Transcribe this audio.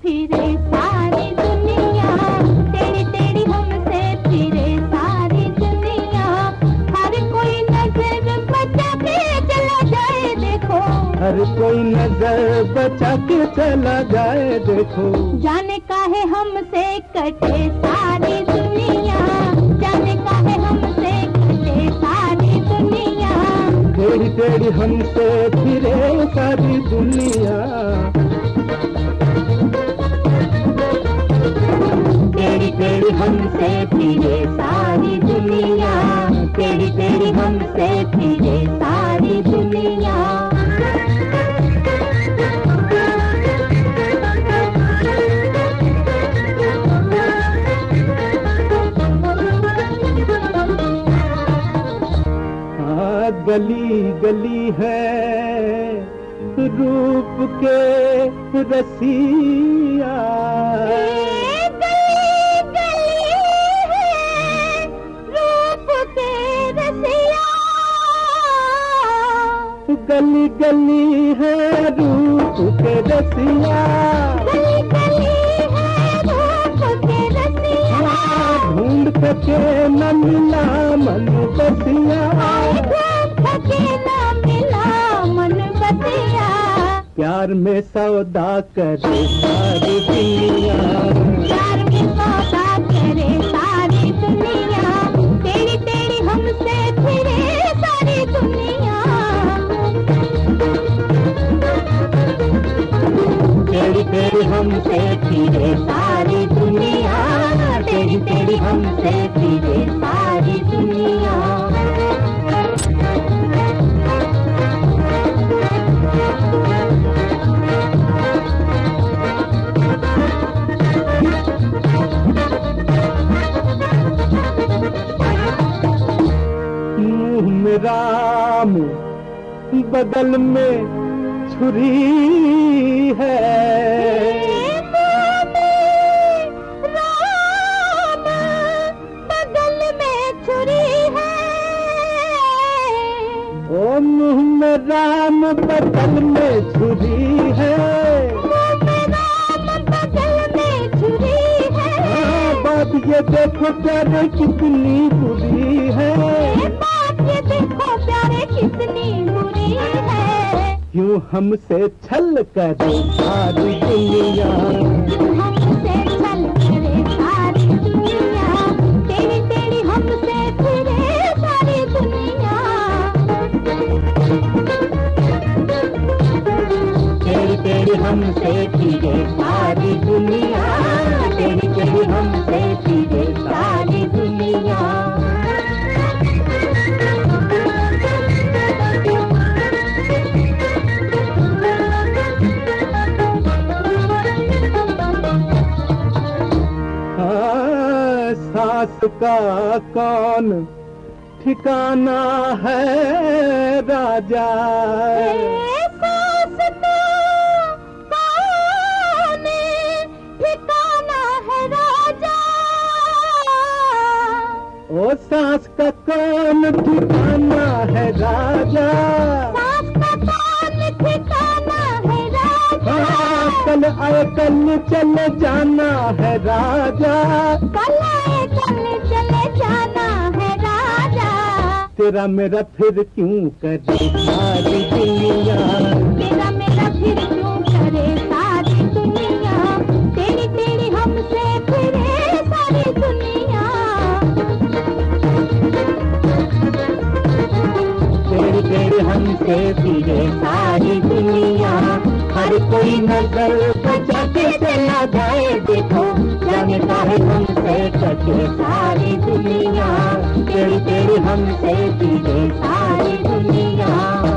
फिरे सारी दुनिया, तेरी तेरी हमसे फिरे सारी दुनिया। हर कोई नजर बचा के चला जाए देखो, हर कोई नजर बचा के चला जाए देखो। जाने काहे हमसे कटे सारी दुनिया, जाने काहे हमसे कटे सारी दुनिया। टेढ़ी टेढ़ी हमसे फिरे सारी दुनिया, तेरी तेरी हमसे फिरे सारी दुनिया, तेरी तेरी हमसे फिरे सारी दुनिया। हाँ गली गली है रूप के रसिया, गली गली है रूप के रसिया, गली गली है रूप के रसिया। ढूंढ सके न मिला मन बसिया, ढूंढ सके न मिला मन बसिया। प्यार में सौदा करे सारी दुनिया, प्यार में सौदा करे सारी दुनिया, तेरी तेरी हमसे फिरे सारी दुनिया। तेरी तेरी हमसे फिरे सारी दुनिया, तेरी तेरी हमसे फिरे सारी दुनिया। मुंह में राम बगल में छुरी है, राम बगल में छुरी है। ओ मुंह में राम बगल में छुरी है, राम बगल में छुरी है। बात ये देखो प्यारे कितनी बुरी है, बात ये देखो प्यारे कितनी बुरी है। क्यों हमसे छल करे सारी दुनिया, हमसे छल करे सारी दुनिया, तेरी तेरी हमसे फिरे सारी दुनिया। तेरी तेरी हमसे फिरे सारी दुनिया, तेरी तेरी हमसे फिरे सारी दुनिया। सास का कौन ठिकाना है राजा, सास का कौन ठिकाना है राजा। ओ सास का कौन ठिकाना है राजा, सास का कौन ठिकाना है राजा। कल आए कल चले जाना है राजा, कल आए कल चले जाना है राजा। तेरा मेरा फिर क्यों करे सारी दुनिया, तेरा मेरा फिर क्यों करे सारी दुनिया, तेरी तेरी हमसे फिरे सारी दुनिया। तेरी तेरी हमसे फिरे सारी दुनिया, हर कोई नजर बचा के चला जाए देखो, जाने काहे हमसे कटे सारी दुनिया, तेरी तेरी हमसे फिरे सारी दुनिया।